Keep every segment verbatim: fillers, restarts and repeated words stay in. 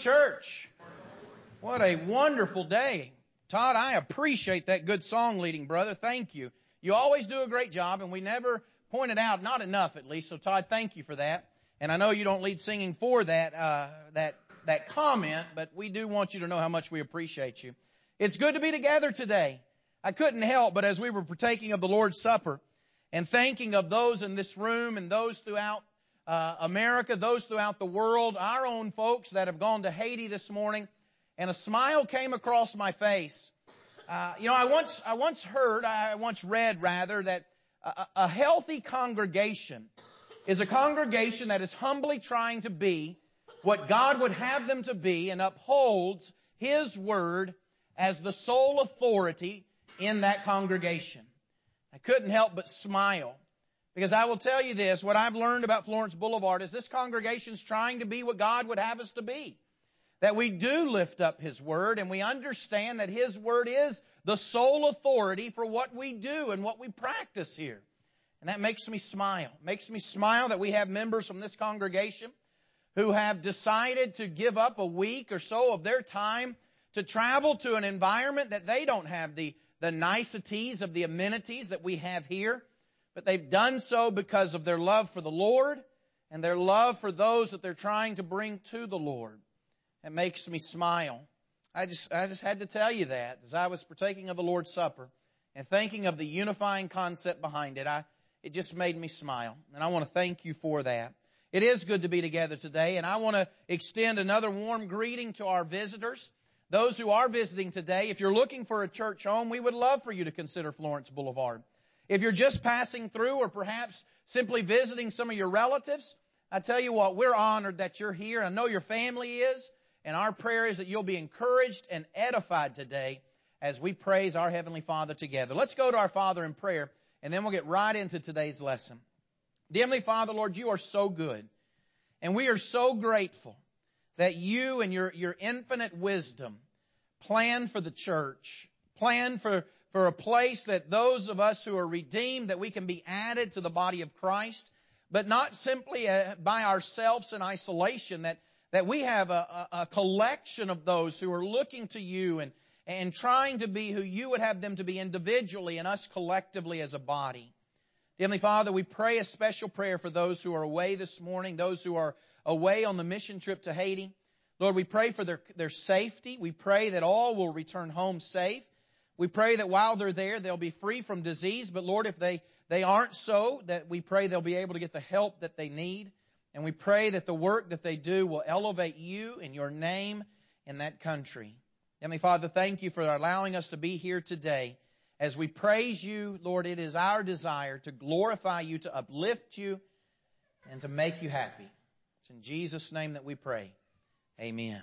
Church. What a wonderful day. Todd, I appreciate that good song leading, brother. Thank you. You always do a great job, and we never point it out, not enough at least. So, Todd, thank you for that. And I know you don't lead singing for that uh, that that comment, but we do want you to know how much we appreciate you. It's good to be together today. I couldn't help but as we were partaking of the Lord's Supper and thanking of those in this room and those throughout uh, America, those throughout the world, our own folks that have gone to Haiti this morning, and a smile came across my face. Uh, you know, I once, I once heard, I once read rather, that a, a healthy congregation is a congregation that is humbly trying to be what God would have them to be and upholds His Word as the sole authority in that congregation. I couldn't help but smile. Because I will tell you this, what I've learned about Florence Boulevard is this congregation's trying to be what God would have us to be. That we do lift up His Word and we understand that His Word is the sole authority for what we do and what we practice here. And that makes me smile. It makes me smile that we have members from this congregation who have decided to give up a week or so of their time to travel to an environment that they don't have the, the niceties of the amenities that we have here. But they've done so because of their love for the Lord and their love for those that they're trying to bring to the Lord. It makes me smile. I just, I just had to tell you that as I was partaking of the Lord's Supper and thinking of the unifying concept behind it. I, it just made me smile. And I want to thank you for that. It is good to be together today, and I want to extend another warm greeting to our visitors. Those who are visiting today, if you're looking for a church home, we would love for you to consider Florence Boulevard. If you're just passing through or perhaps simply visiting some of your relatives, I tell you what, we're honored that you're here. I know your family is, and our prayer is that you'll be encouraged and edified today as we praise our Heavenly Father together. Let's go to our Father in prayer, and then we'll get right into today's lesson. Dear Heavenly Father, Lord, you are so good, and we are so grateful that you and your, your infinite wisdom plan for the church, plan for for a place that those of us who are redeemed, that we can be added to the body of Christ, but not simply uh, by ourselves in isolation, that, that we have a, a, a collection of those who are looking to you and, and trying to be who you would have them to be individually and us collectively as a body. Dear Heavenly Father, we pray a special prayer for those who are away this morning, those who are away on the mission trip to Haiti. Lord, we pray for their, their safety. We pray that all will return home safe. We pray that while they're there, they'll be free from disease. But Lord, if they, they aren't so, that we pray they'll be able to get the help that they need. And we pray that the work that they do will elevate you and your name in that country. Heavenly Father, thank you for allowing us to be here today. As we praise you, Lord, it is our desire to glorify you, to uplift you, and to make you happy. It's in Jesus' name that we pray. Amen.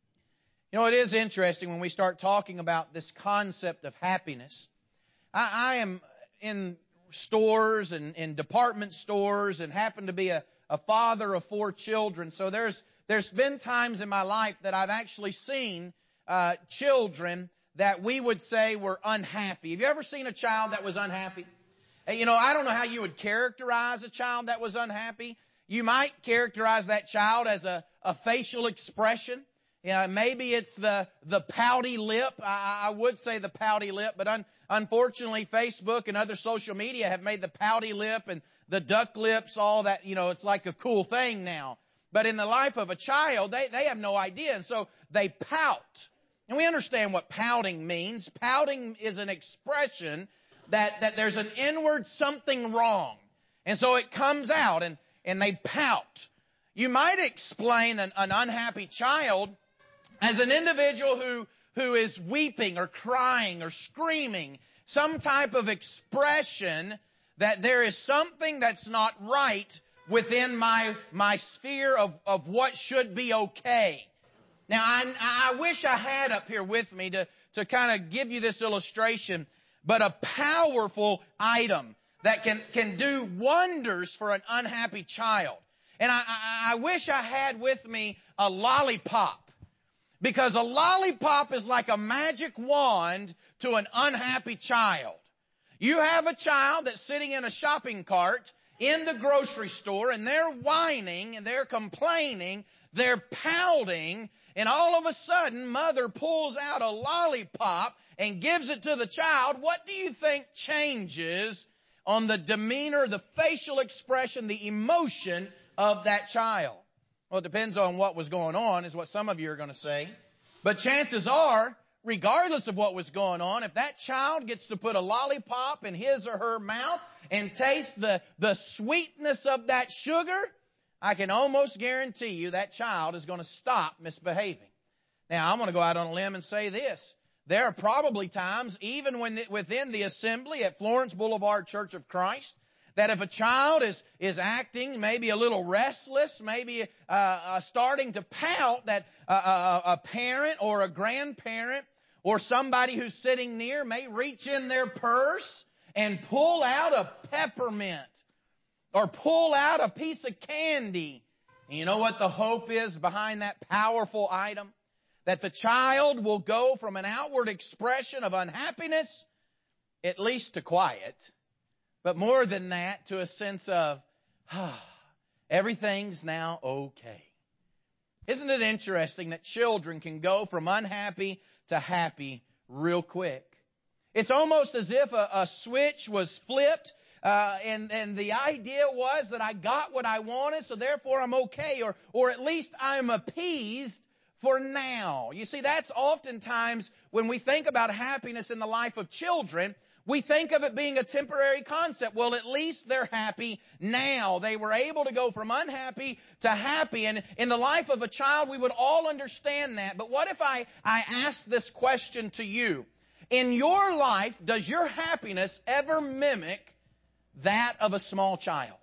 You know, it is interesting when we start talking about this concept of happiness. I, I am in stores and in department stores and happen to be a, a father of four children. So there's there's been times in my life that I've actually seen uh, children that we would say were unhappy. Have you ever seen a child that was unhappy? And, you know, I don't know how you would characterize a child that was unhappy. You might characterize that child as a, a facial expression. Yeah, maybe it's the, the pouty lip. I, I would say the pouty lip, but un, unfortunately Facebook and other social media have made the pouty lip and the duck lips all that, you know, it's like a cool thing now. But in the life of a child, they, they have no idea. And so they pout. And we understand what pouting means. Pouting is an expression that, that there's an inward something wrong. And so it comes out and, and they pout. You might explain an, an unhappy child as an individual who, who is weeping or crying or screaming, some type of expression that there is something that's not right within my, my sphere of, of what should be okay. Now, I, I wish I had up here with me to, to kind of give you this illustration, but a powerful item that can, can do wonders for an unhappy child. And I, I, I wish I had with me a lollipop. Because a lollipop is like a magic wand to an unhappy child. You have a child that's sitting in a shopping cart in the grocery store and they're whining and they're complaining They're pouting, and all of a sudden, mother pulls out a lollipop and gives it to the child. What do you think changes on the demeanor, the facial expression, the emotion of that child? Well, it depends on what was going on, is what some of you are going to say. But chances are, regardless of what was going on, if that child gets to put a lollipop in his or her mouth and taste the, the sweetness of that sugar, I can almost guarantee you that child is going to stop misbehaving. Now, I'm going to go out on a limb and say this. There are probably times, even when within the assembly at Florence Boulevard Church of Christ, that if a child is, is acting maybe a little restless, maybe uh, uh, starting to pout, that uh, a, a parent or a grandparent or somebody who's sitting near may reach in their purse and pull out a peppermint or pull out a piece of candy. And you know what the hope is behind that powerful item? That the child will go from an outward expression of unhappiness, at least to quiet, but more than that, to a sense of, ah, everything's now okay. Isn't it interesting that children can go from unhappy to happy real quick? It's almost as if a, a switch was flipped, uh, and, and the idea was that I got what I wanted, so therefore I'm okay, or, or at least I'm appeased for now. You see, that's oftentimes when we think about happiness in the life of children, we think of it being a temporary concept. Well, at least they're happy now. They were able to go from unhappy to happy. And in the life of a child, we would all understand that. But what if I, I ask this question to you? In your life, does your happiness ever mimic that of a small child?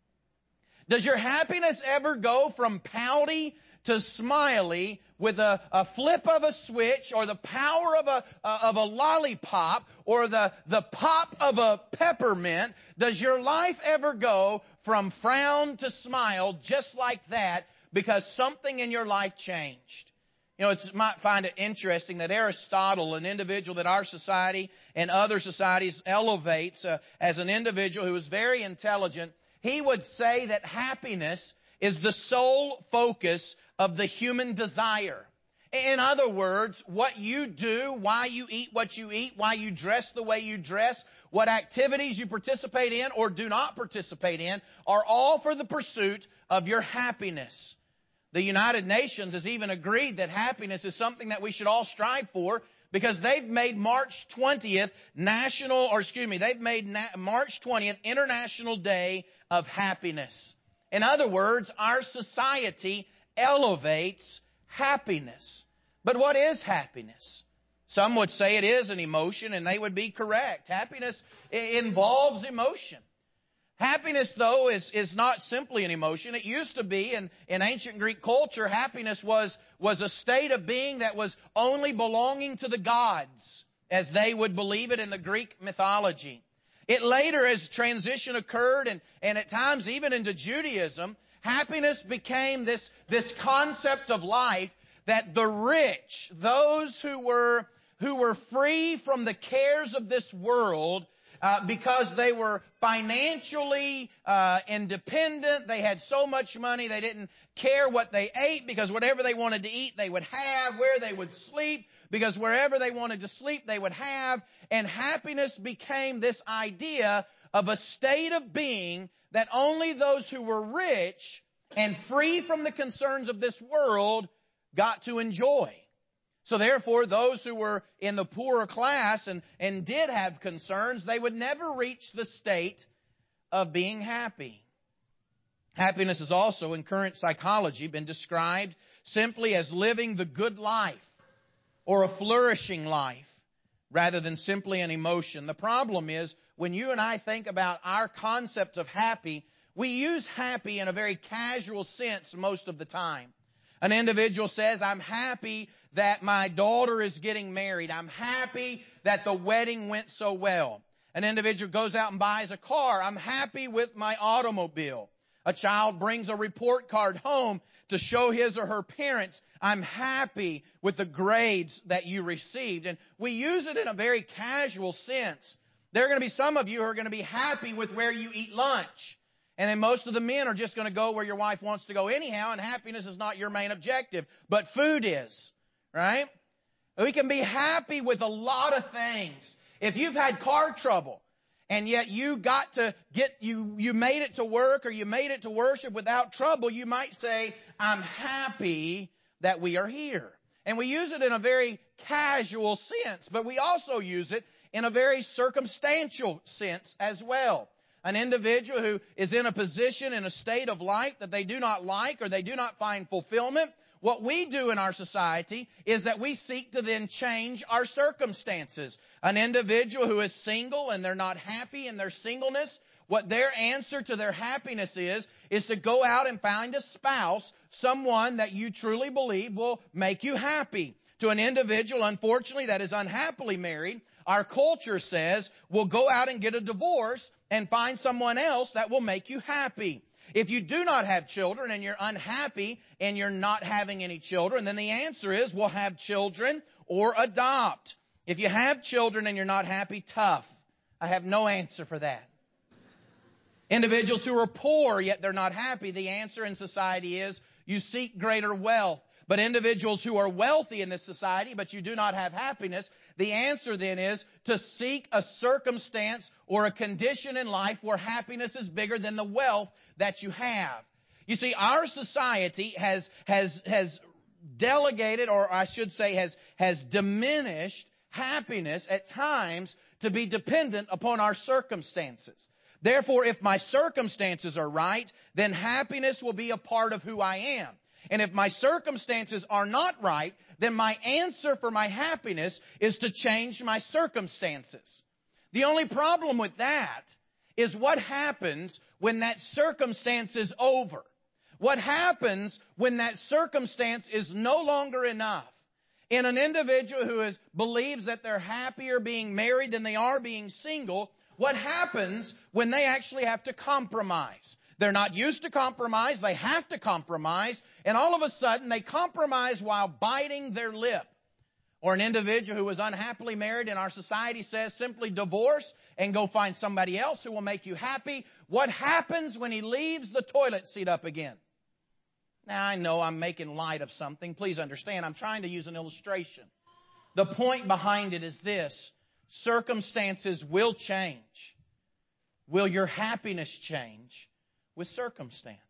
Does your happiness ever go from pouty to smiley with a, a flip of a switch, or the power of a uh, of a lollipop, or the the pop of a peppermint? Does your life ever go from frown to smile just like that because something in your life changed? You know, it's, you might find it interesting that Aristotle, an individual that our society and other societies elevates uh, as an individual who is very intelligent, he would say that happiness is the sole focus of the human desire. In other words, what you do, why you eat what you eat, why you dress the way you dress, what activities you participate in or do not participate in, are all for the pursuit of your happiness. The United Nations has even agreed that happiness is something that we should all strive for, because they've made March twentieth national, or excuse me, they've made Na- March twentieth International Day of Happiness. In other words, our society elevates happiness. But what is happiness? Some would say it is an emotion, and they would be correct. Happiness involves emotion. Happiness, though, is, is not simply an emotion. It used to be, in, in ancient Greek culture, happiness was, was a state of being that was only belonging to the gods, as they would believe it in the Greek mythology. It later, as transition occurred, and, and at times even into Judaism, happiness became this, this concept of life that the rich, those who were, who were free from the cares of this world, Uh, because they were financially uh, independent. They had so much money they didn't care what they ate, because whatever they wanted to eat they would have, where they would sleep, because wherever they wanted to sleep they would have. And happiness became this idea of a state of being that only those who were rich and free from the concerns of this world got to enjoy. So therefore, those who were in the poorer class and, and did have concerns, they would never reach the state of being happy. Happiness has also, in current psychology, been described simply as living the good life or a flourishing life rather than simply an emotion. The problem is, when you and I think about our concept of happy, we use happy in a very casual sense most of the time. An individual says, I'm happy that my daughter is getting married. I'm happy that the wedding went so well. An individual goes out and buys a car. I'm happy with my automobile. A child brings a report card home to show his or her parents, I'm happy with the grades that you received. And we use it in a very casual sense. There are going to be some of you who are going to be happy with where you eat lunch. And then most of the men are just going to go where your wife wants to go anyhow, and happiness is not your main objective, but food is, right? We can be happy with a lot of things. If you've had car trouble, and yet you got to get, you, you made it to work or you made it to worship without trouble, you might say, I'm happy that we are here. And we use it in a very casual sense, but we also use it in a very circumstantial sense as well. An individual who is in a position, in a state of life that they do not like or they do not find fulfillment, what we do in our society is that we seek to then change our circumstances. An individual who is single and they're not happy in their singleness, what their answer to their happiness is, is to go out and find a spouse, someone that you truly believe will make you happy. To an individual, unfortunately, that is unhappily married, our culture says, we'll go out and get a divorce and find someone else that will make you happy. If you do not have children and you're unhappy and you're not having any children, then the answer is we'll have children or adopt. If you have children and you're not happy, tough. I have no answer for that. Individuals who are poor yet they're not happy, the answer in society is you seek greater wealth. But individuals who are wealthy in this society but you do not have happiness, the answer then is to seek a circumstance or a condition in life where happiness is bigger than the wealth that you have. You see, our society has, has, has delegated, or I should say has, has diminished happiness at times to be dependent upon our circumstances. Therefore, if my circumstances are right, then happiness will be a part of who I am. And if my circumstances are not right, then my answer for my happiness is to change my circumstances. The only problem with that is what happens when that circumstance is over. What happens when that circumstance is no longer enough? In an individual who is, believes that they're happier being married than they are being single, what happens when they actually have to compromise? They're not used to compromise. They have to compromise. And all of a sudden, they compromise while biting their lip. Or an individual who is unhappily married in our society says simply divorce and go find somebody else who will make you happy. What happens when he leaves the toilet seat up again? Now, I know I'm making light of something. Please understand, I'm trying to use an illustration. The point behind it is this. Circumstances will change. Will your happiness change with circumstance?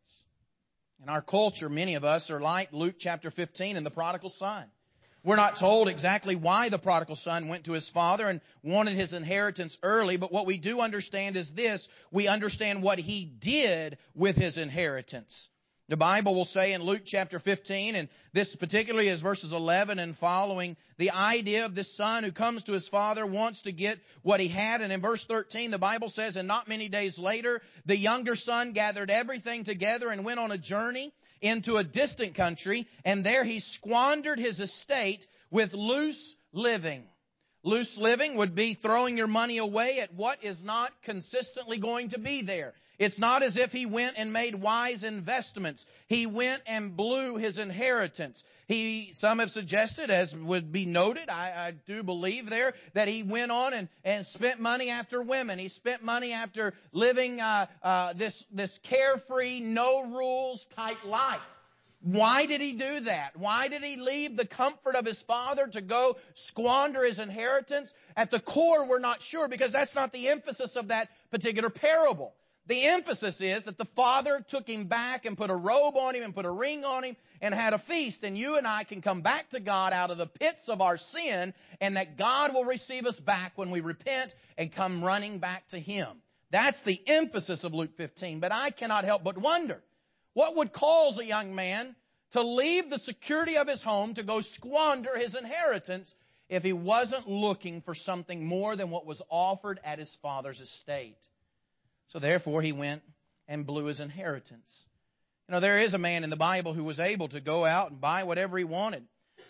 In our culture, many of us are like Luke chapter fifteen and the prodigal son. We're not told exactly why the prodigal son went to his father and wanted his inheritance early, but what we do understand is this. We understand what he did with his inheritance. The Bible will say in Luke chapter fifteen, and this particularly is verses eleven and following, the idea of this son who comes to his father, wants to get what he had. And in verse thirteen, the Bible says, and not many days later, the younger son gathered everything together and went on a journey into a distant country, and there he squandered his estate with loose living. Loose living would be throwing your money away at what is not consistently going to be there. It's not as if he went and made wise investments. He went and blew his inheritance. He, some have suggested, as would be noted, I, I do believe there, that he went on and, and spent money after women. He spent money after living uh, uh, this, this carefree, no rules type life. Why did he do that? Why did he leave the comfort of his father to go squander his inheritance? At the core, we're not sure, because that's not the emphasis of that particular parable. The emphasis is that the father took him back and put a robe on him and put a ring on him and had a feast. And you and I can come back to God out of the pits of our sin, and that God will receive us back when we repent and come running back to him. That's the emphasis of Luke fifteen. But I cannot help but wonder, what would cause a young man to leave the security of his home to go squander his inheritance if he wasn't looking for something more than what was offered at his father's estate? So therefore, he went and blew his inheritance. You know, there is a man in the Bible who was able to go out and buy whatever he wanted.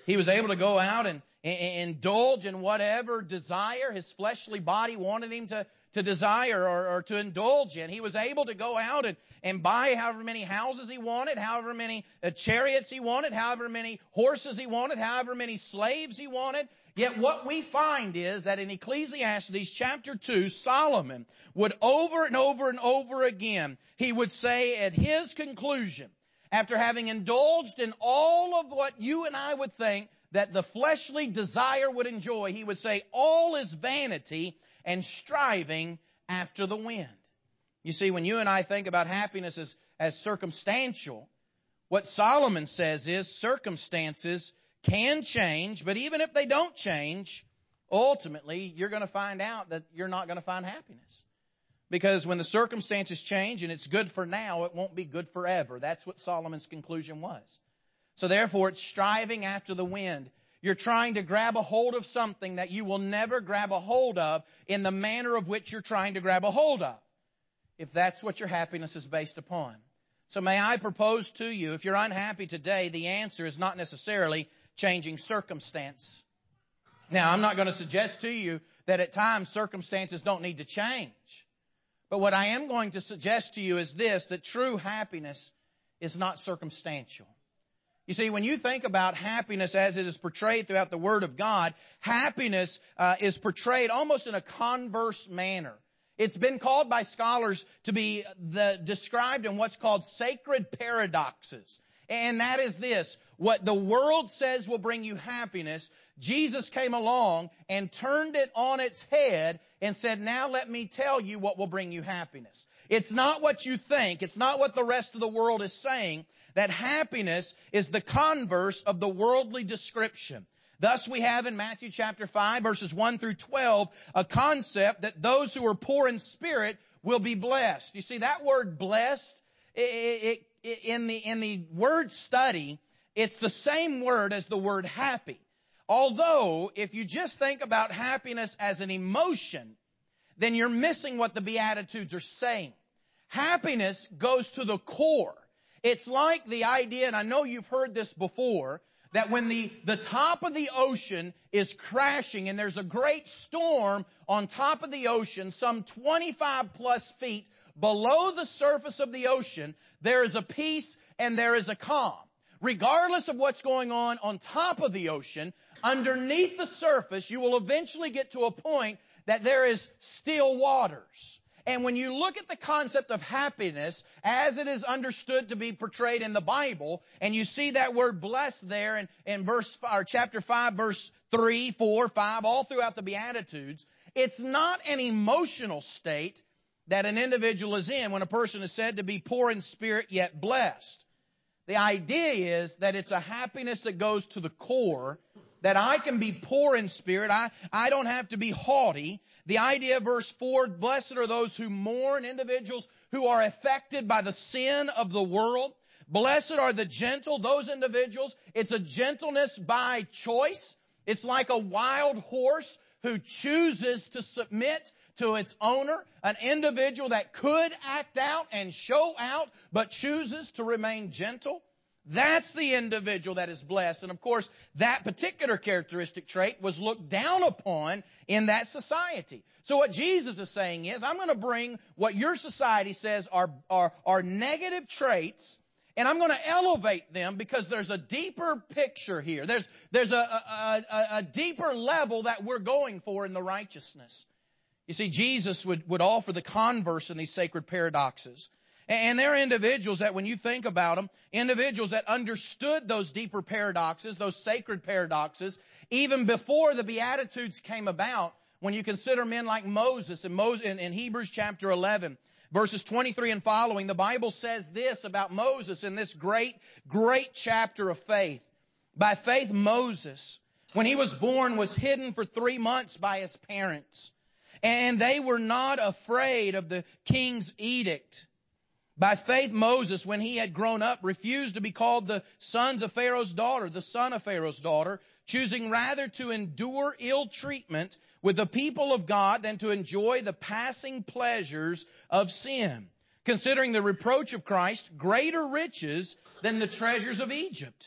He was able to go out and, and indulge in whatever desire his fleshly body wanted him to, to desire or, or to indulge in. He was able to go out and, and buy however many houses he wanted, however many uh, chariots he wanted, however many horses he wanted, however many slaves he wanted. Yet what we find is that in Ecclesiastes chapter two, Solomon would over and over and over again, he would say at his conclusion, after having indulged in all of what you and I would think that the fleshly desire would enjoy, he would say, all is vanity and striving after the wind. You see, when you and I think about happiness as, as circumstantial, what Solomon says is circumstances can change, but even if they don't change, ultimately you're going to find out that you're not going to find happiness. Because when the circumstances change and it's good for now, it won't be good forever. That's what Solomon's conclusion was. So therefore, it's striving after the wind. You're trying to grab a hold of something that you will never grab a hold of in the manner of which you're trying to grab a hold of, if that's what your happiness is based upon. So may I propose to you, if you're unhappy today, the answer is not necessarily changing circumstance. Now, I'm not going to suggest to you that at times circumstances don't need to change. But what I am going to suggest to you is this, that true happiness is not circumstantial. You see, when you think about happiness as it is portrayed throughout the Word of God, happiness uh, is portrayed almost in a converse manner. It's been called by scholars to be the, described in what's called sacred paradoxes. And that is this, what the world says will bring you happiness, Jesus came along and turned it on its head and said, now let me tell you what will bring you happiness. It's not what you think. It's not what the rest of the world is saying. That happiness is the converse of the worldly description. Thus we have in Matthew chapter five, verses one through twelve, a concept that those who are poor in spirit will be blessed. You see, that word blessed, it, it, in the, in the word study, it's the same word as the word happy. Although, if you just think about happiness as an emotion, then you're missing what the Beatitudes are saying. Happiness goes to the core. It's like the idea, and I know you've heard this before, that when the, the top of the ocean is crashing and there's a great storm on top of the ocean, some twenty-five plus feet below the surface of the ocean, there is a peace and there is a calm. Regardless of what's going on on top of the ocean, underneath the surface, you will eventually get to a point that there is still waters. And when you look at the concept of happiness as it is understood to be portrayed in the Bible, and you see that word blessed there in, in verse or chapter five, verse three, four, five, all throughout the Beatitudes, it's not an emotional state that an individual is in when a person is said to be poor in spirit yet blessed. The idea is that it's a happiness that goes to the core, that I can be poor in spirit. I, I don't have to be haughty. The idea of verse four, blessed are those who mourn, individuals who are affected by the sin of the world. Blessed are the gentle, those individuals. It's a gentleness by choice. It's like a wild horse who chooses to submit to its owner, an individual that could act out and show out, but chooses to remain gentle. That's the individual that is blessed. And of course, that particular characteristic trait was looked down upon in that society. So what Jesus is saying is, I'm going to bring what your society says are, are, are negative traits, and I'm going to elevate them because there's a deeper picture here. There's, there's a, a, a, a deeper level that we're going for in the righteousness. You see, Jesus would, would offer the converse in these sacred paradoxes. And there are individuals that when you think about them, individuals that understood those deeper paradoxes, those sacred paradoxes, even before the Beatitudes came about, when you consider men like Moses, and Moses in, in Hebrews chapter eleven, verses twenty-three and following, the Bible says this about Moses in this great, great chapter of faith. By faith, Moses, when he was born, was hidden for three months by his parents. And they were not afraid of the king's edict. By faith, Moses, when he had grown up, refused to be called the sons of Pharaoh's daughter, the son of Pharaoh's daughter, choosing rather to endure ill treatment with the people of God than to enjoy the passing pleasures of sin, considering the reproach of Christ greater riches than the treasures of Egypt,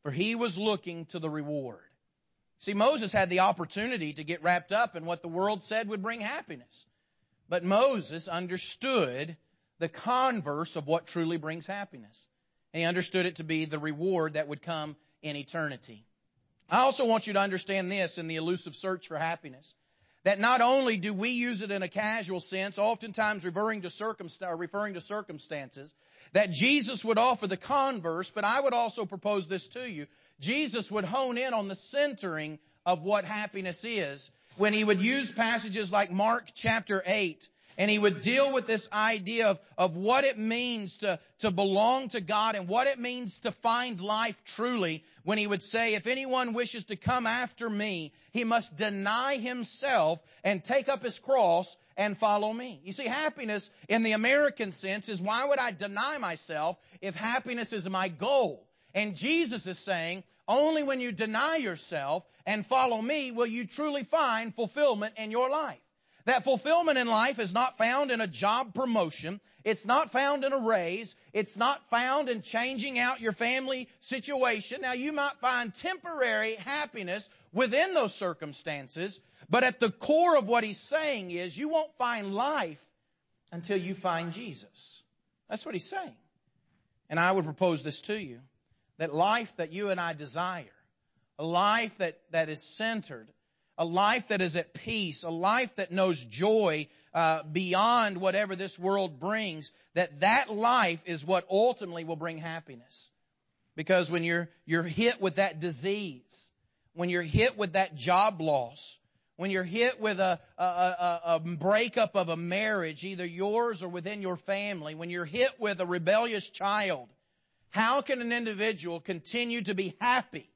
for he was looking to the reward. See, Moses had the opportunity to get wrapped up in what the world said would bring happiness. But Moses understood the converse of what truly brings happiness. And he understood it to be the reward that would come in eternity. I also want you to understand this in the elusive search for happiness. That not only do we use it in a casual sense, oftentimes referring to, circumst- or referring to circumstances, that Jesus would offer the converse, but I would also propose this to you. Jesus would hone in on the centering of what happiness is when he would use passages like Mark chapter eight, and he would deal with this idea of, of what it means to, to belong to God and what it means to find life truly, when he would say, if anyone wishes to come after me, he must deny himself and take up his cross and follow me. You see, happiness in the American sense is, why would I deny myself if happiness is my goal? And Jesus is saying, only when you deny yourself and follow me will you truly find fulfillment in your life. That fulfillment in life is not found in a job promotion. It's not found in a raise. It's not found in changing out your family situation. Now, you might find temporary happiness within those circumstances, but at the core of what he's saying is you won't find life until you find Jesus. That's what he's saying. And I would propose this to you, that life that you and I desire, a life that, that is centered, a life that is at peace, a life that knows joy uh, beyond whatever this world brings, that that life is what ultimately will bring happiness. Because when you're you're hit with that disease, when you're hit with that job loss, when you're hit with a, a, a, a breakup of a marriage, either yours or within your family, when you're hit with a rebellious child, how can an individual continue to be happy?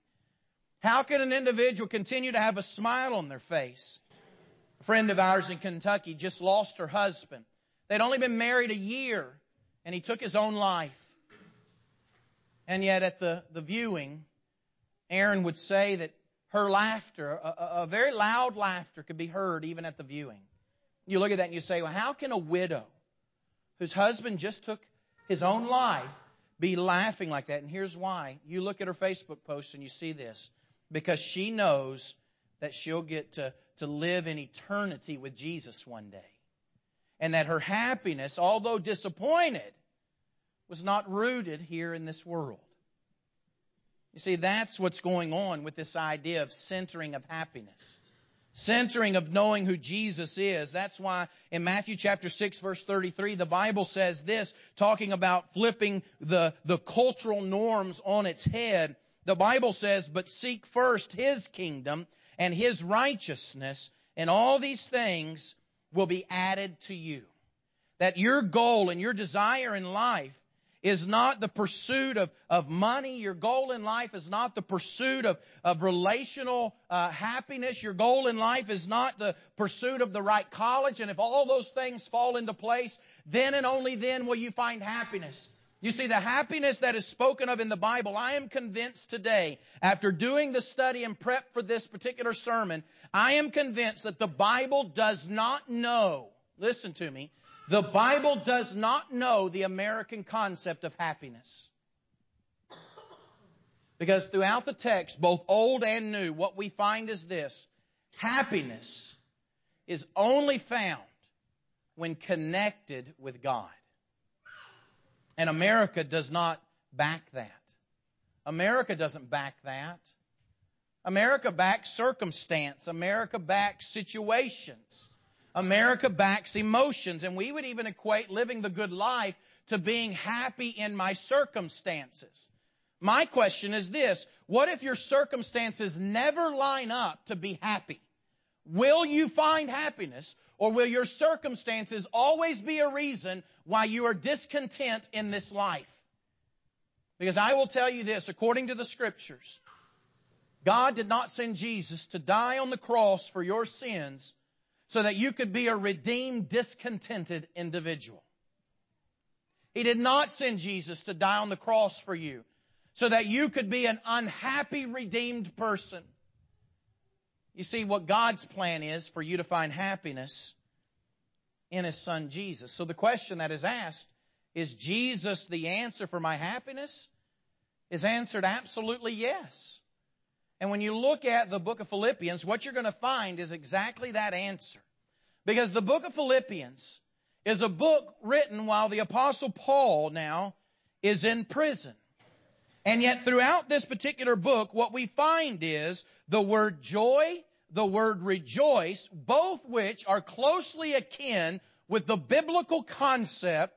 How can an individual continue to have a smile on their face? A friend of ours in Kentucky just lost her husband. They'd only been married a year, and he took his own life. And yet at the, the viewing, Aaron would say that her laughter, a, a very loud laughter, could be heard even at the viewing. You look at that and you say, well, how can a widow whose husband just took his own life be laughing like that? And here's why. You look at her Facebook post and you see this. Because she knows that she'll get to, to live in eternity with Jesus one day. And that her happiness, although disappointed, was not rooted here in this world. You see, that's what's going on with this idea of centering of happiness. Centering of knowing who Jesus is. That's why in Matthew chapter six verse thirty-three, the Bible says this, talking about flipping the, the cultural norms on its head. The Bible says, but seek first His kingdom and His righteousness, and all these things will be added to you. That your goal and your desire in life is not the pursuit of, of money. Your goal in life is not the pursuit of, of relational uh, happiness. Your goal in life is not the pursuit of the right college. And if all those things fall into place, then and only then will you find happiness. You see, the happiness that is spoken of in the Bible, I am convinced today, after doing the study and prep for this particular sermon, I am convinced that the Bible does not know, listen to me, the Bible does not know the American concept of happiness. Because throughout the text, both Old and New, what we find is this: happiness is only found when connected with God. And America does not back that. America doesn't back that. America backs circumstance. America backs situations. America backs emotions. And we would even equate living the good life to being happy in my circumstances. My question is this: what if your circumstances never line up to be happy? Will you find happiness, or will your circumstances always be a reason why you are discontent in this life? Because I will tell you this, according to the Scriptures, God did not send Jesus to die on the cross for your sins so that you could be a redeemed, discontented individual. He did not send Jesus to die on the cross for you so that you could be an unhappy, redeemed person. You see, what God's plan is for you to find happiness in His Son Jesus. So the question that is asked, is Jesus the answer for my happiness? is answered absolutely yes. And when you look at the book of Philippians, what you're going to find is exactly that answer. Because the book of Philippians is a book written while the Apostle Paul now is in prison. And yet throughout this particular book, what we find is the word joy, the word rejoice, both which are closely akin with the biblical concept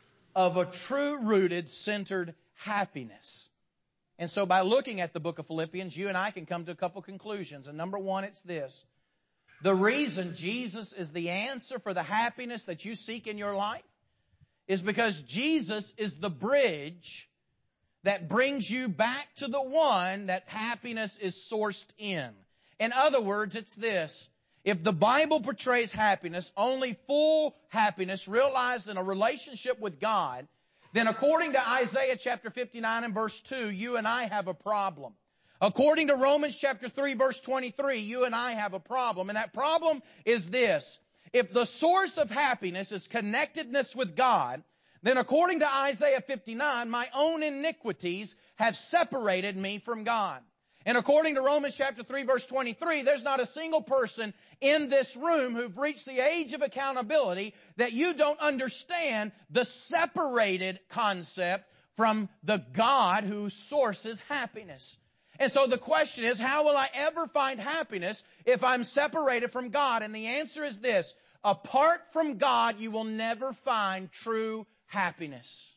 of a true-rooted, centered happiness. And so by looking at the book of Philippians, you and I can come to a couple conclusions. And number one, it's this. The reason Jesus is the answer for the happiness that you seek in your life is because Jesus is the bridge that brings you back to the one that happiness is sourced in. In other words, it's this. If the Bible portrays happiness, only full happiness realized in a relationship with God, then according to Isaiah chapter fifty-nine and verse two, you and I have a problem. According to Romans chapter three verse twenty-three, you and I have a problem. And that problem is this. If the source of happiness is connectedness with God, then according to Isaiah fifty-nine, my own iniquities have separated me from God. And according to Romans chapter three verse twenty-three, there's not a single person in this room who've reached the age of accountability that you don't understand the separated concept from the God who sources happiness. And so the question is, how will I ever find happiness if I'm separated from God? And the answer is this. Apart from God, you will never find true happiness.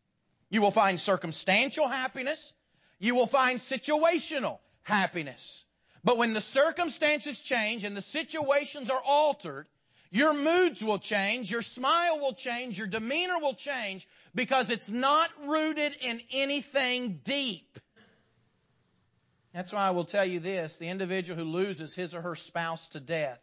You will find circumstantial happiness. You will find situational happiness. But when the circumstances change and the situations are altered, your moods will change, your smile will change, your demeanor will change because it's not rooted in anything deep. That's why I will tell you this, the individual who loses his or her spouse to death,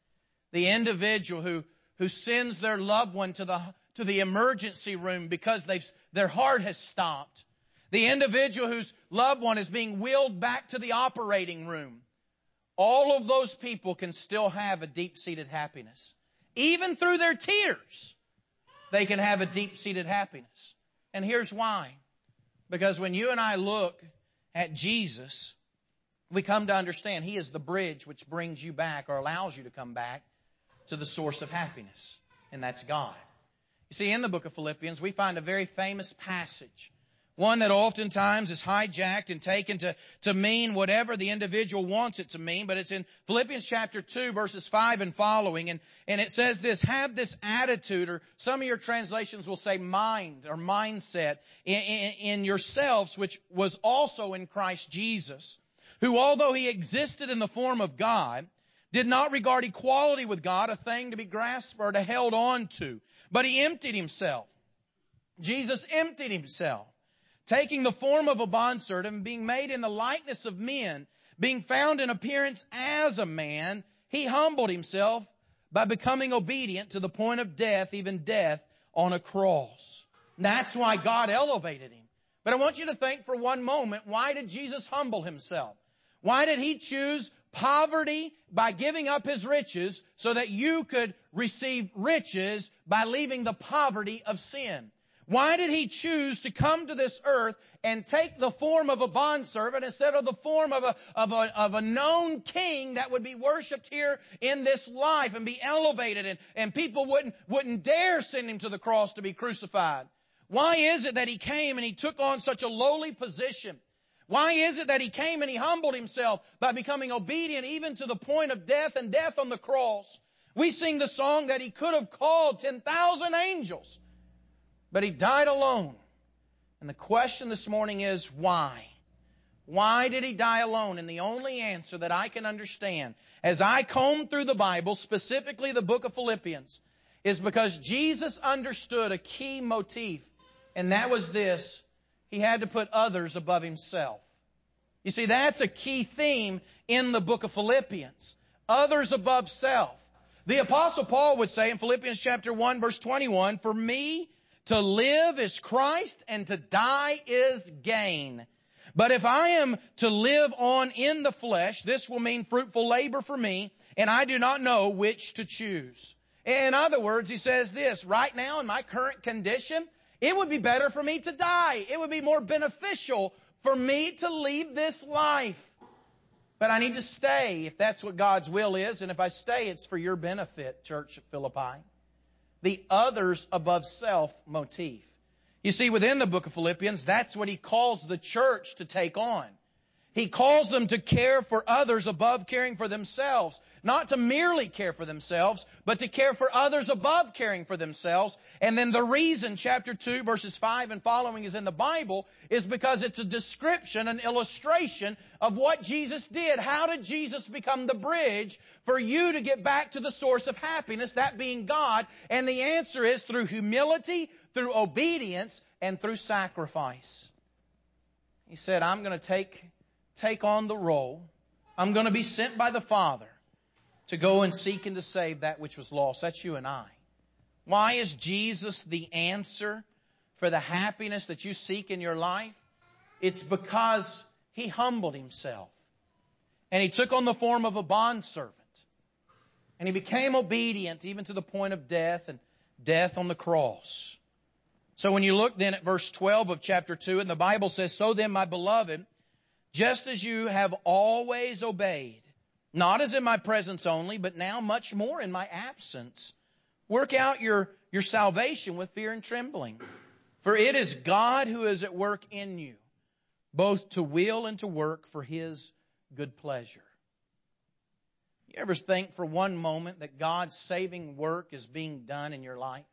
the individual who, who sends their loved one to the, to the emergency room because they've, their heart has stopped, the individual whose loved one is being wheeled back to the operating room, all of those people can still have a deep-seated happiness. Even through their tears, they can have a deep-seated happiness. And here's why. Because when you and I look at Jesus, we come to understand He is the bridge which brings you back or allows you to come back to the source of happiness. And that's God. You see, in the book of Philippians, we find a very famous passage. One that oftentimes is hijacked and taken to, to mean whatever the individual wants it to mean. But it's in Philippians chapter two, verses five and following. And, and it says this, have this attitude, or some of your translations will say mind or mindset, in, in, in yourselves, which was also in Christ Jesus, who although He existed in the form of God, did not regard equality with God a thing to be grasped or to held on to. But He emptied Himself. Jesus emptied Himself, taking the form of a bondservant and being made in the likeness of men, being found in appearance as a man, He humbled Himself by becoming obedient to the point of death, even death on a cross. And that's why God elevated Him. But I want you to think for one moment, why did Jesus humble Himself? Why did He choose poverty by giving up His riches so that you could receive riches by leaving the poverty of sin? Why did He choose to come to this earth and take the form of a bondservant instead of the form of a, of a, of a known king that would be worshiped here in this life and be elevated, and, and people wouldn't, wouldn't dare send Him to the cross to be crucified? Why is it that He came and He took on such a lowly position? Why is it that He came and He humbled Himself by becoming obedient even to the point of death and death on the cross? We sing the song that He could have called ten thousand angels, but He died alone. And the question this morning is, why? Why did He die alone? And the only answer that I can understand as I comb through the Bible, specifically the book of Philippians, is because Jesus understood a key motif. And that was this. He had to put others above Himself. You see, that's a key theme in the book of Philippians. Others above self. The Apostle Paul would say in Philippians chapter one, verse twenty-one, for me to live is Christ and to die is gain. But if I am to live on in the flesh, this will mean fruitful labor for me, and I do not know which to choose. In other words, he says this, right now in my current condition, it would be better for me to die. It would be more beneficial for me to leave this life. But I need to stay if that's what God's will is. And if I stay, it's for your benefit, church at Philippi. The others above self motif. You see, within the book of Philippians, that's what he calls the church to take on. He calls them to care for others above caring for themselves. Not to merely care for themselves, but to care for others above caring for themselves. And then the reason chapter two, verses five and following is in the Bible is because it's a description, an illustration of what Jesus did. How did Jesus become the bridge for you to get back to the source of happiness, that being God? And the answer is through humility, through obedience, and through sacrifice. He said, I'm going to take... take on the role. I'm going to be sent by the Father to go and seek and to save that which was lost. That's you and I. Why is Jesus the answer for the happiness that you seek in your life? It's because He humbled Himself. And He took on the form of a bondservant. And He became obedient even to the point of death, and death on the cross. So when you look then at verse twelve of chapter two, and the Bible says, so then, my beloved, just as you have always obeyed, not as in my presence only, but now much more in my absence, work out your, your salvation with fear and trembling. For it is God who is at work in you, both to will and to work for His good pleasure. You ever think for one moment that God's saving work is being done in your life?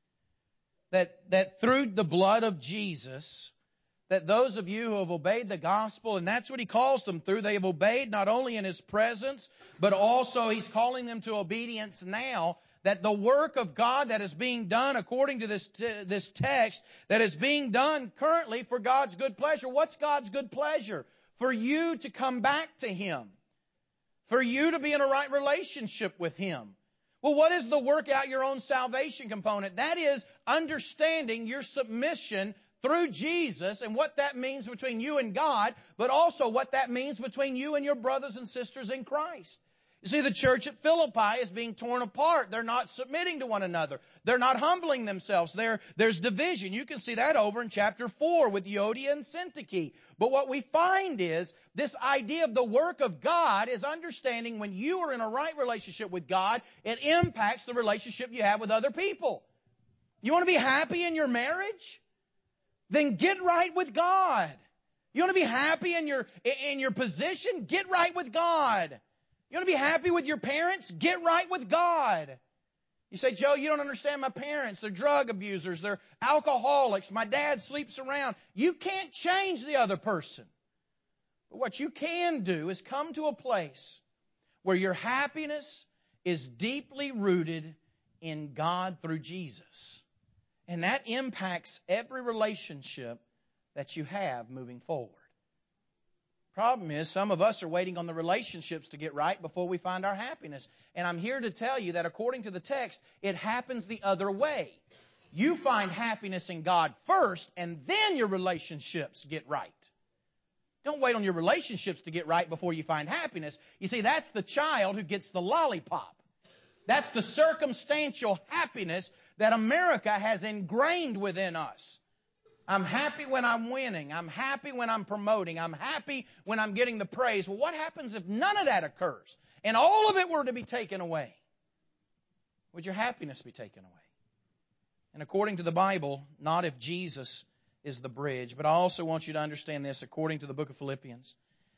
That, that through the blood of Jesus, that those of you who have obeyed the gospel, and that's what He calls them through, they have obeyed not only in His presence, but also He's calling them to obedience now, that the work of God that is being done according to this, t- this text, that is being done currently for God's good pleasure. What's God's good pleasure? For you to come back to Him. For you to be in a right relationship with Him. Well, what is the work out your own salvation component? That is understanding your submission through Jesus and what that means between you and God, but also what that means between you and your brothers and sisters in Christ. You see, the church at Philippi is being torn apart. They're not submitting to one another. They're not humbling themselves. There, there's division. You can see that over in chapter four with Euodia and Syntyche. But what we find is this idea of the work of God is understanding when you are in a right relationship with God, it impacts the relationship you have with other people. You want to be happy in your marriage? Then get right with God. You want to be happy in your, in your position? Get right with God. You want to be happy with your parents? Get right with God. You say, Joe, you don't understand my parents. They're drug abusers. They're alcoholics. My dad sleeps around. You can't change the other person. But what you can do is come to a place where your happiness is deeply rooted in God through Jesus. And that impacts every relationship that you have moving forward. Problem is, some of us are waiting on the relationships to get right before we find our happiness. And I'm here to tell you that according to the text, it happens the other way. You find happiness in God first, and then your relationships get right. Don't wait on your relationships to get right before you find happiness. You see, that's the child who gets the lollipop. That's the circumstantial happiness that America has ingrained within us. I'm happy when I'm winning. I'm happy when I'm promoting. I'm happy when I'm getting the praise. Well, what happens if none of that occurs and all of it were to be taken away? Would your happiness be taken away? And according to the Bible, not if Jesus is the bridge. But I also want you to understand this according to the book of Philippians.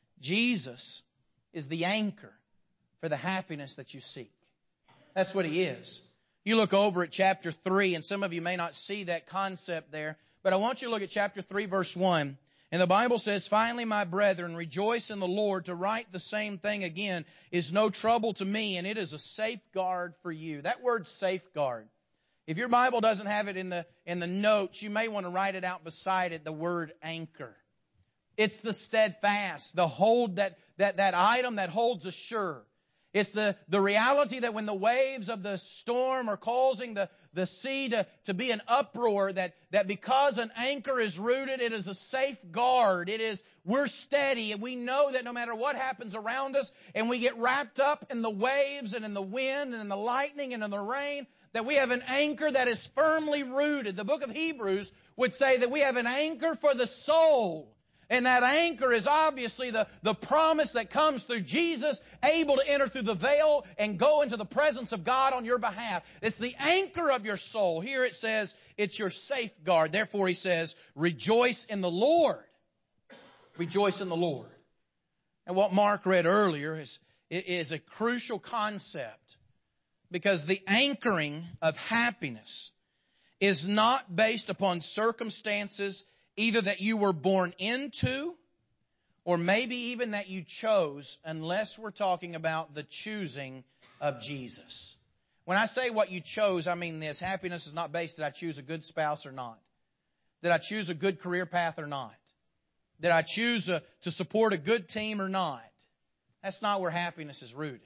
Jesus is the anchor for the happiness that you seek. That's what He is. You look over at chapter three, and some of you may not see that concept there, but I want you to look at chapter three, verse one. And the Bible says, finally, my brethren, rejoice in the Lord. To write the same thing again is no trouble to me, and it is a safeguard for you. That word safeguard. If your Bible doesn't have it in the, in the notes, you may want to write it out beside it, the word anchor. It's the steadfast, the hold that, that, that item that holds us sure. It's the, the reality that when the waves of the storm are causing the, the sea to, to be an uproar, that, that because an anchor is rooted, it is a safeguard. It is, we're steady, and we know that no matter what happens around us, and we get wrapped up in the waves and in the wind and in the lightning and in the rain, that we have an anchor that is firmly rooted. The book of Hebrews would say that we have an anchor for the soul. And that anchor is obviously the, the promise that comes through Jesus, able to enter through the veil and go into the presence of God on your behalf. It's the anchor of your soul. Here it says it's your safeguard. Therefore, he says, rejoice in the Lord. Rejoice in the Lord. And what Mark read earlier is, is a crucial concept, because the anchoring of happiness is not based upon circumstances either that you were born into or maybe even that you chose, unless we're talking about the choosing of Jesus. When I say what you chose, I mean this. Happiness is not based, did I choose a good spouse or not? Did I choose a good career path or not? Did I choose a, to support a good team or not? That's not where happiness is rooted.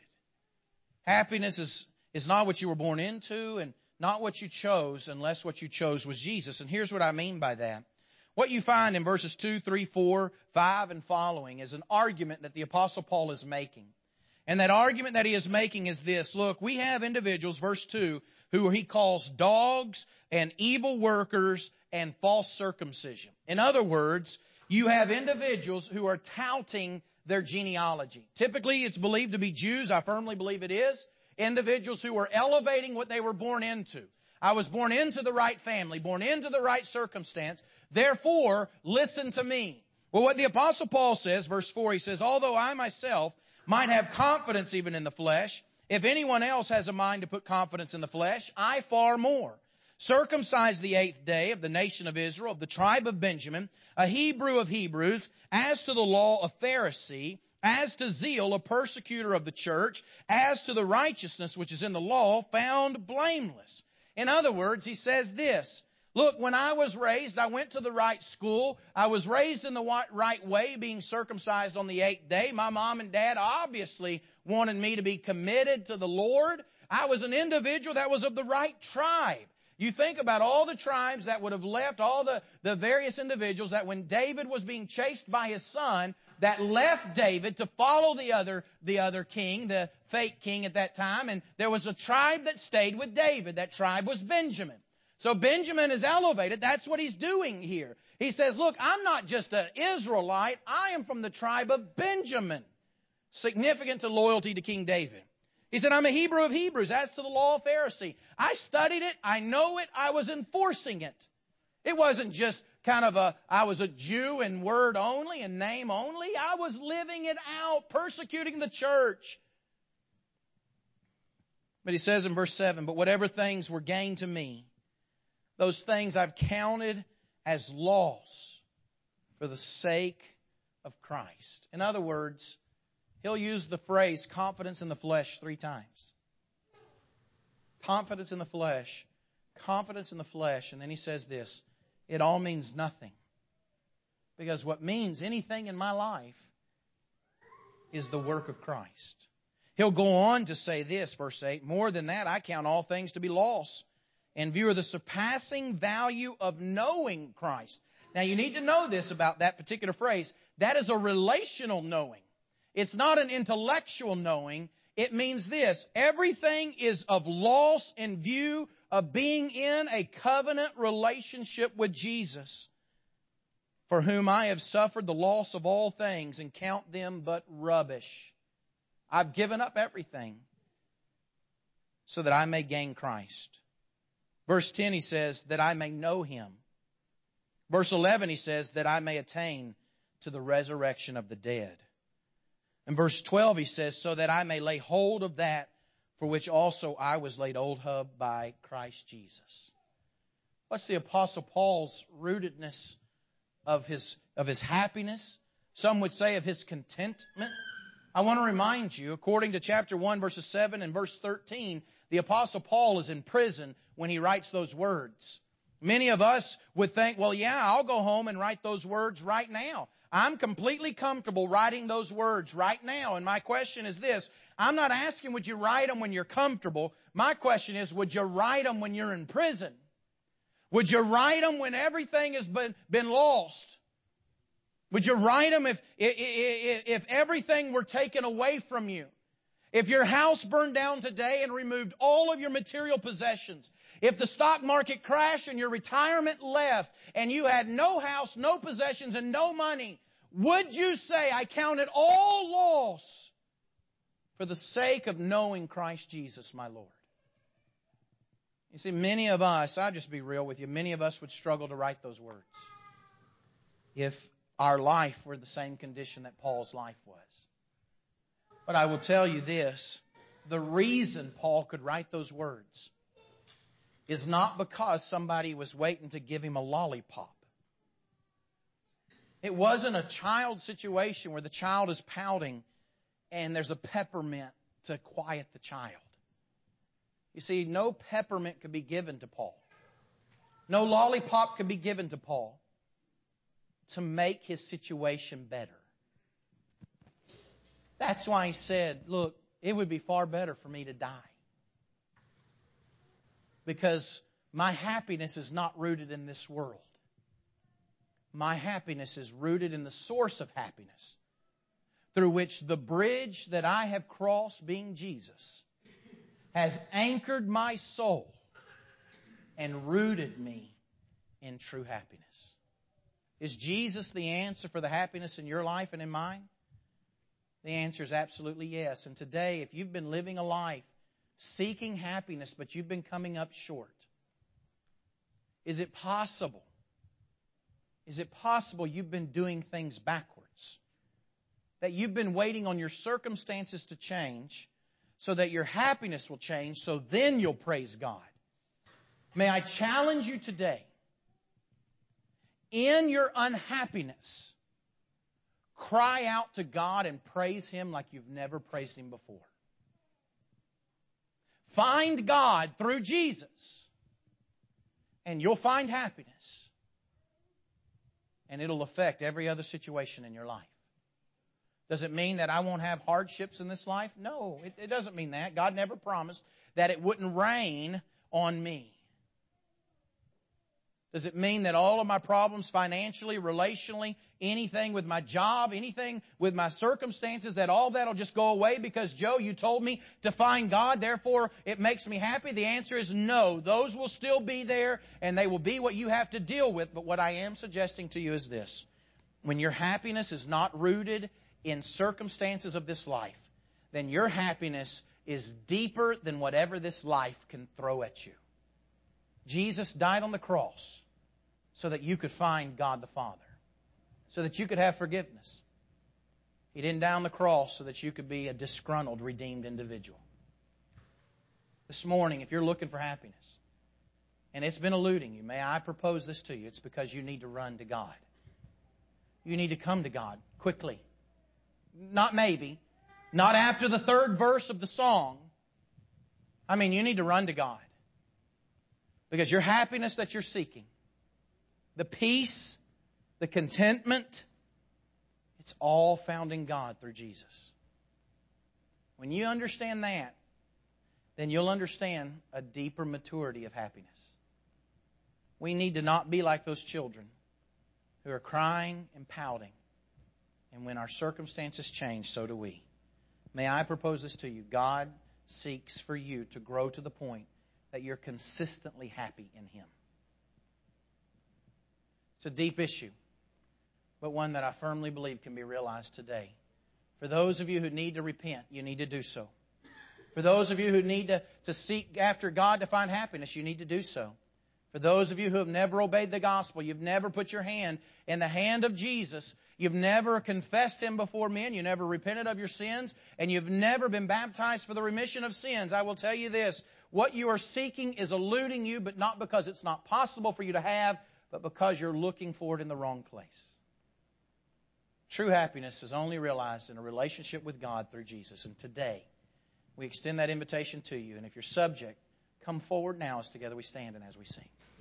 Happiness is, is not what you were born into and not what you chose, unless what you chose was Jesus. And here's what I mean by that. What you find in verses two, three, four, five, and following is an argument that the Apostle Paul is making. And that argument that he is making is this. Look, we have individuals, verse two, who he calls dogs and evil workers and false circumcision. In other words, you have individuals who are touting their genealogy. Typically, it's believed to be Jews. I firmly believe it is. Individuals who are elevating what they were born into. I was born into the right family, born into the right circumstance. Therefore, listen to me. Well, what the Apostle Paul says, verse four, he says, although I myself might have confidence even in the flesh, if anyone else has a mind to put confidence in the flesh, I far more. Circumcised the eighth day of the nation of Israel, of the tribe of Benjamin, a Hebrew of Hebrews, as to the law, a Pharisee, as to zeal, a persecutor of the church, as to the righteousness which is in the law, found blameless. In other words, he says this. Look, when I was raised, I went to the right school. I was raised in the right way, being circumcised on the eighth day. My mom and dad obviously wanted me to be committed to the Lord. I was an individual that was of the right tribe. You think about all the tribes that would have left, all the, the various individuals that when David was being chased by his son, that left David to follow the other, the other king, the fake king at that time. And there was a tribe that stayed with David. That tribe was Benjamin. So Benjamin is elevated. That's what he's doing here. He says, look, I'm not just an Israelite. I am from the tribe of Benjamin. Significant to loyalty to King David. He said, I'm a Hebrew of Hebrews, as to the law of Pharisee. I studied it. I know it. I was enforcing it. It wasn't just kind of a, I was a Jew in word only and name only. I was living it out, persecuting the church. But he says in verse seven, but whatever things were gained to me, those things I've counted as loss for the sake of Christ. In other words, he'll use the phrase confidence in the flesh three times. Confidence in the flesh. Confidence in the flesh. And then he says this, it all means nothing. Because what means anything in my life is the work of Christ. He'll go on to say this, verse eight, more than that, I count all things to be loss in view of the surpassing value of knowing Christ. Now you need to know this about that particular phrase. That is a relational knowing. It's not an intellectual knowing. It means this. Everything is of loss in view of being in a covenant relationship with Jesus, for whom I have suffered the loss of all things and count them but rubbish. I've given up everything so that I may gain Christ. Verse ten, he says, that I may know him. Verse eleven, he says, that I may attain to the resurrection of the dead. In verse twelve, he says, so that I may lay hold of that for which also I was laid hold of by Christ Jesus. What's the Apostle Paul's rootedness of his, of his happiness? Some would say of his contentment. I want to remind you, according to chapter one, verses seven and verse thirteen, the Apostle Paul is in prison when he writes those words. Many of us would think, well, yeah, I'll go home and write those words right now. I'm completely comfortable writing those words right now. And my question is this. I'm not asking would you write them when you're comfortable. My question is, would you write them when you're in prison? Would you write them when everything has been, been lost? Would you write them if, if, if everything were taken away from you? If your house burned down today and removed all of your material possessions, if the stock market crashed and your retirement left and you had no house, no possessions, and no money, Would you say, I count it all loss for the sake of knowing Christ Jesus, my Lord? You see, many of us, I'll just be real with you, many of us would struggle to write those words if our life were the same condition that Paul's life was. But I will tell you this, the reason Paul could write those words is not because somebody was waiting to give him a lollipop. It wasn't a child situation where the child is pouting and there's a peppermint to quiet the child. You see, no peppermint could be given to Paul. No lollipop could be given to Paul to make his situation better. That's why he said, look, it would be far better for me to die. Because my happiness is not rooted in this world. My happiness is rooted in the source of happiness, through which the bridge that I have crossed, being Jesus, has anchored my soul and rooted me in true happiness. Is Jesus the answer for the happiness in your life and in mine? The answer is absolutely yes. And today, if you've been living a life seeking happiness, but you've been coming up short, is it possible? Is it possible you've been doing things backwards? That you've been waiting on your circumstances to change so that your happiness will change, so then you'll praise God. May I challenge you today, in your unhappiness, cry out to God and praise Him like you've never praised Him before. Find God through Jesus, and you'll find happiness. And it'll affect every other situation in your life. Does it mean that I won't have hardships in this life? No, it, it doesn't mean that. God never promised that it wouldn't rain on me. Does it mean that all of my problems financially, relationally, anything with my job, anything with my circumstances, that all that will just go away because, Joe, you told me to find God, therefore it makes me happy? The answer is no. Those will still be there, and they will be what you have to deal with. But what I am suggesting to you is this. When your happiness is not rooted in circumstances of this life, then your happiness is deeper than whatever this life can throw at you. Jesus died on the cross so that you could find God the Father, so that you could have forgiveness. He didn't die on the cross so that you could be a disgruntled, redeemed individual. This morning, if you're looking for happiness, and it's been eluding you, may I propose this to you? It's because you need to run to God. You need to come to God quickly. Not maybe. Not after the third verse of the song. I mean, you need to run to God. Because your happiness that you're seeking, the peace, the contentment, it's all found in God through Jesus. When you understand that, then you'll understand a deeper maturity of happiness. We need to not be like those children who are crying and pouting. And when our circumstances change, so do we. May I propose this to you? God seeks for you to grow to the point that you're consistently happy in Him. It's a deep issue, but one that I firmly believe can be realized today. For those of you who need to repent, you need to do so. For those of you who need to, to seek after God to find happiness, you need to do so. For those of you who have never obeyed the gospel, you've never put your hand in the hand of Jesus, you've never confessed Him before men, you never repented of your sins, and you've never been baptized for the remission of sins, I will tell you this, what you are seeking is eluding you, but not because it's not possible for you to have, but because you're looking for it in the wrong place. True happiness is only realized in a relationship with God through Jesus. And today, we extend that invitation to you. And if you're subject, come forward now as together we stand and as we sing.